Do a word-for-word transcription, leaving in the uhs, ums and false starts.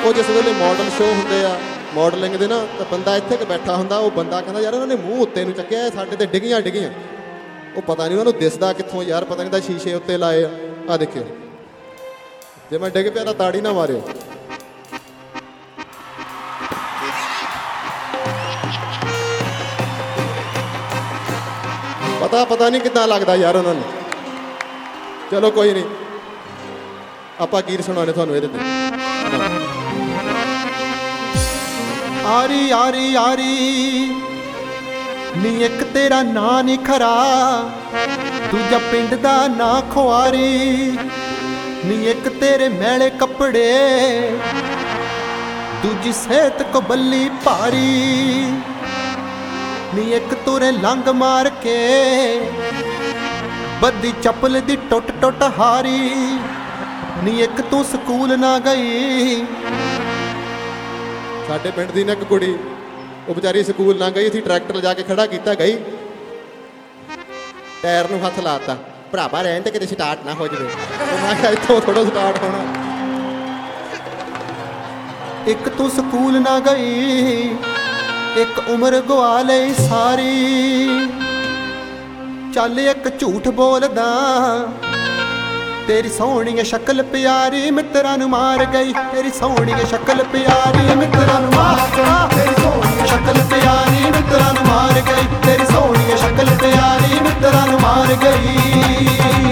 ਉਹ ਜਿਸ ਵੇਲੇ ਮਾਡਲ ਸ਼ੋਅ ਹੁੰਦੇ ਆ ਮਾਡਲਿੰਗ ਦੇ ਨਾ, ਤਾਂ ਬੰਦਾ ਇੱਥੇ ਕਿ ਬੈਠਾ ਹੁੰਦਾ, ਉਹ ਬੰਦਾ ਕਹਿੰਦਾ ਯਾਰ ਉਹਨਾਂ ਨੇ ਮੂੰਹ ਉੱਤੇ ਨੂੰ ਚੱਕਿਆ, ਸਾਡੇ ਤੇ ਡਿੱਗੀਆਂ ਡਿੱਗੀਆਂ। ਉਹ ਪਤਾ ਨਹੀਂ ਉਹਨਾਂ ਨੂੰ ਦਿਸਦਾ ਕਿੱਥੋਂ ਯਾਰ, ਪਤਾ ਨਹੀਂ ਤਾਂ ਸ਼ੀਸ਼ੇ ਉੱਤੇ ਲਾਏ ਆ। ਆਹ ਦੇਖਿਓ, ਜੇ ਮੈਂ ਡਿੱਗ ਪਿਆ ਤਾਂ ਤਾੜੀ ਨਾ ਮਾਰਿਓ। ਪਤਾ ਪਤਾ ਨਹੀਂ ਕਿੱਦਾਂ ਲੱਗਦਾ ਯਾਰ ਉਹਨਾਂ ਨੂੰ। ਚਲੋ ਕੋਈ ਨਹੀਂ, ਆਪਾਂ ਗੀਤ ਸੁਣਾਉਣੇ ਤੁਹਾਨੂੰ ਇਹਦੇ ਤੇ। ਆਰੀ ਆਰੀ ਆਰੀ ਨੀ ਇੱਕ ਤੇਰਾ ਨਾਂ ਨੀ ਖਰਾ, ਦੂਜਾ ਪਿੰਡ ਦਾ ਨਾਂ ਖੁਆਰੀ। ਨੀ ਇੱਕ ਤੇਰੇ ਮੈਲੇ ਕੱਪੜੇ, ਦੂਜੀ ਸਿਹਤ ਕਬੱਲੀ ਭਾਰੀ। ਨੀ ਇੱਕ ਤੁਰੇ ਲੰਗ ਮਾਰ ਕੇ, ਬੱਦੀ ਚੱਪਲ ਦੀ ਟੁੱਟ ਟੁੱਟ ਹਾਰੀ। ਨੀ ਇੱਕ ਤੂੰ ਸਕੂਲ ਨਾ ਗਈ। ਸਾਡੇ ਪਿੰਡ ਦੀ ਨਾ ਇੱਕ ਕੁੜੀ, ਉਹ ਵਿਚਾਰੀ ਸਕੂਲ ਨਾ ਗਈ, ਅਸੀਂ ਟਰੈਕਟਰ ਲਿਜਾ ਕੇ ਖੜਾ ਕੀਤਾ, ਗਈ ਟਾਇਰ ਨੂੰ ਹੱਥ ਲਾਤਾ, ਭਰਾਵਾ ਰਹਿਣ ਤੇ ਕਿਤੇ ਸਟਾਰਟ ਨਾ ਹੋ ਜਾਵੇ। ਮੈਂ ਕਿਹਾ ਇੱਥੋਂ ਥੋੜਾ ਸਟਾਰਟ ਹੋਣਾ। ਇੱਕ ਤੂੰ ਸਕੂਲ ਨਾ ਗਈ, ਇੱਕ ਉਮਰ ਗਵਾ ਲਈ ਸਾਰੀ। ਚੱਲ ਇੱਕ ਝੂਠ ਬੋਲਦਾ, ਤੇਰੀ ਸੋਹਣੀ ਸ਼ਕਲ ਪਿਆਰੀ ਮਿੱਤਰਾਂ ਨੂੰ ਮਾਰ ਗਈ। ਤੇਰੀ ਸੋਹਣੀ ਸ਼ਕਲ ਪਿਆਰੀ ਮਿੱਤਰਾਂ ਨੂੰ ਮਾਰ ਗਈ। ਤੇਰੀ ਸੋਹਣੀ ਸ਼ਕਲ ਪਿਆਰੀ ਮਿੱਤਰਾਂ ਨੂੰ ਮਾਰ ਗਈ। ਤੇਰੀ ਸੋਹਣੀ ਸ਼ਕਲ ਪਿਆਰੀ ਮਿੱਤਰਾਂ ਨੂੰ ਮਾਰ ਗਈ।